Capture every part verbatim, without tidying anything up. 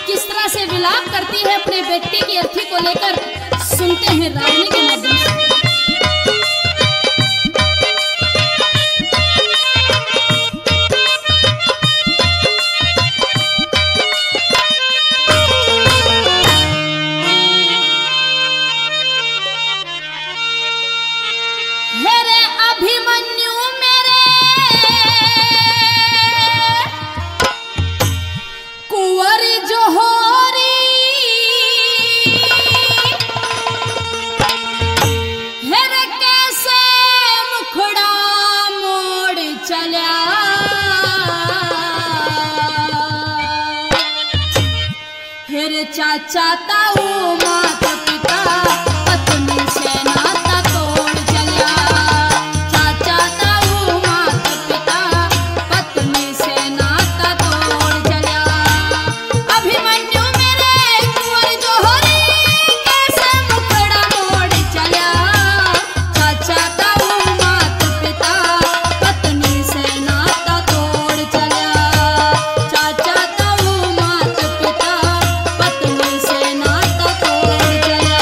किस तरह से विलाप करती है अपने बेटी की अर्थी को लेकर, सुनते हैं रागनी के माध्यम से। मेरे अभिमन्यु मेरे कुंवर जोहरी, हेरे कैसे मुखड़ा मोड़ चला, हेरे चाचा ताऊ माता पिता पत्नी से नाता तोड़ चला, चाचा ताऊ माता पिता पत्नी से नाता तोड़ चला। अभिमन्यु मेरे कुंवर जोहरी कैसे मुखड़ा मोड़ चला, चाचा ताऊ माता पिता पत्नी से नाता तोड़ चला, चाचा ताऊ माता पिता पत्नी से नाता तोड़ चला।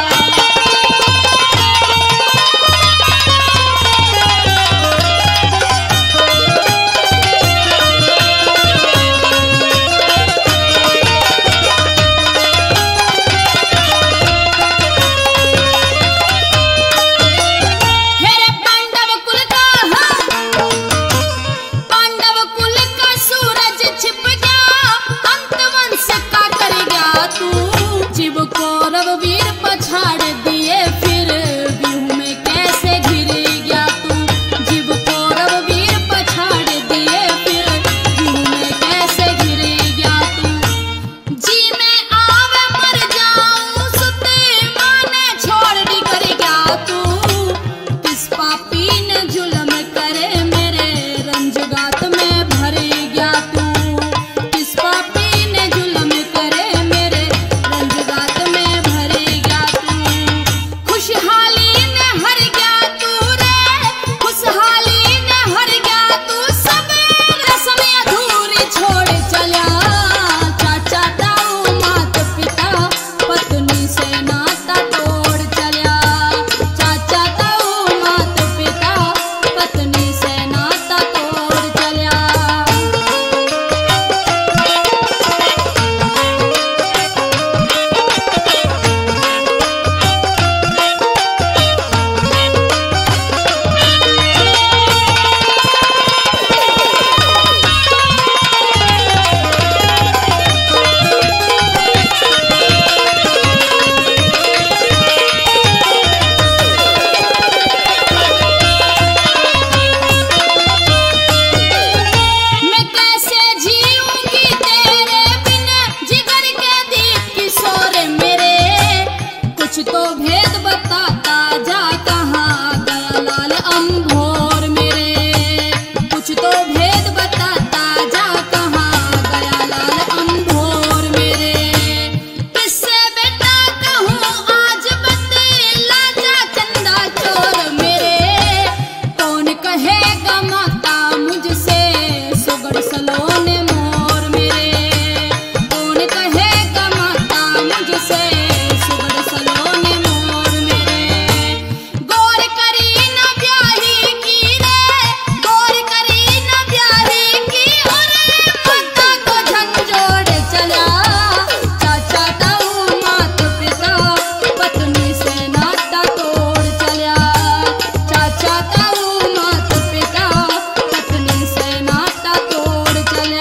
हेरे पांडव कुल का हाँ, पांडव कुल का सूरज छिप गया, अंत वंश का कर गया तू, जीव कौरव वीर पछाड़ दिए फिर व्यूह में कैसे घिर गया तू, जीव कौरव वीर पछाड़ दिए फिर व्यूह में कैसे घिर गया तू। जी मैं आवे मर जाऊं सुते माने छोड़ दी कर गया तू, किस पापी ने जुल्म करे मेरे रंजगात में भर गया तू, किस पापी ने जुल्म करे मेरे रंजगात में भर गया तू। खुशहाली ने हर गया तू रे, खुशहाली ने हर गया तू, सब रस्म अधूरी छोड़ चला, चाचा ताऊ माता पिता पत्नी से नाता तोड़ चला, चाचा ताऊ माता पिता पत्नी से नाता तोड़ चला। मैं कैसे जीऊंगी तेरे बिन जिगर के दीप किशोर मेरे, कुछ तो भेद बताता जा कहाँ गया लाल अंभोर मेरे, कुछ तो भेद बताता जा कहाँ गया लाल अंभोर मेरे। किससे बेटा कहूँ आज बतला जा चंदा चोर मेरे, कौन कहेगा माता मुझसे सुगड़ सलोने मोर मेरे, कौन कहेगा माता मुझसे सुगड़ सलोने मोर मेरे। गौर करी न ब्याही की रे, गौर करी न ब्याही की, और माता को झंझोड़ चला, चाचा ताऊ माता पिता पत्नी से नाता तोड़ चला, चाचा ताऊ माता पिता पत्नी से नाता तोड़ चला।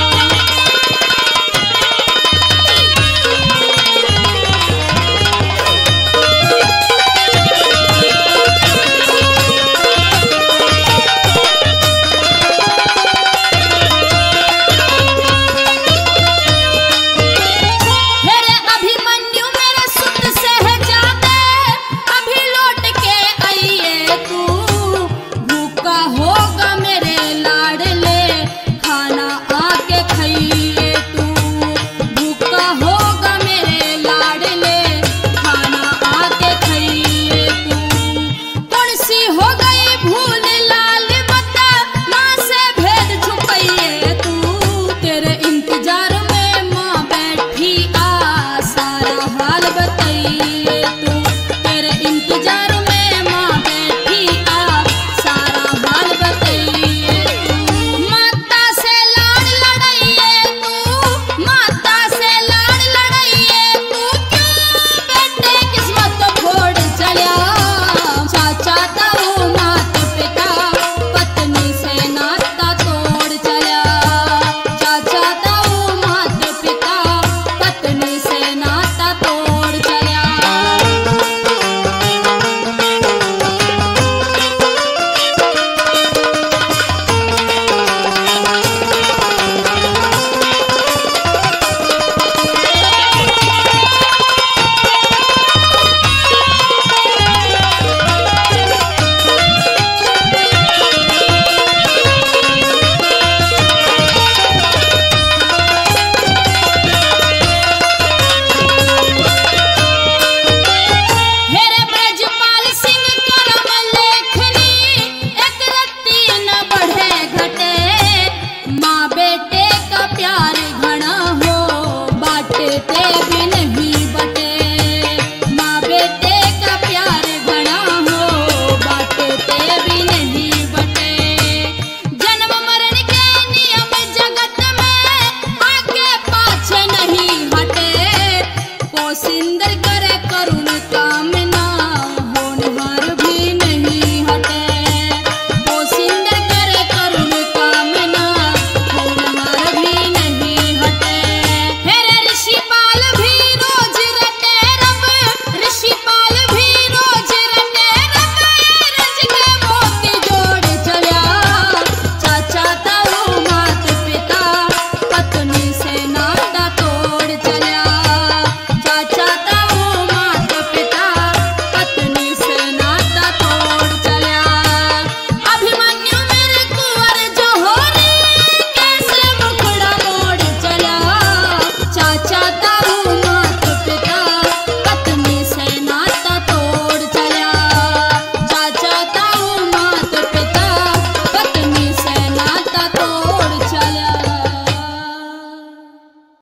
हेरे अभिमन्यु मेरे सुत सहजादे, अभी लौट के आइए तू, भूखा होगा मेरे लाडले खाना आके खाइए तू, भूखा होगा मेरे लाडले खाना आके खाइए तू। कौन सी होगा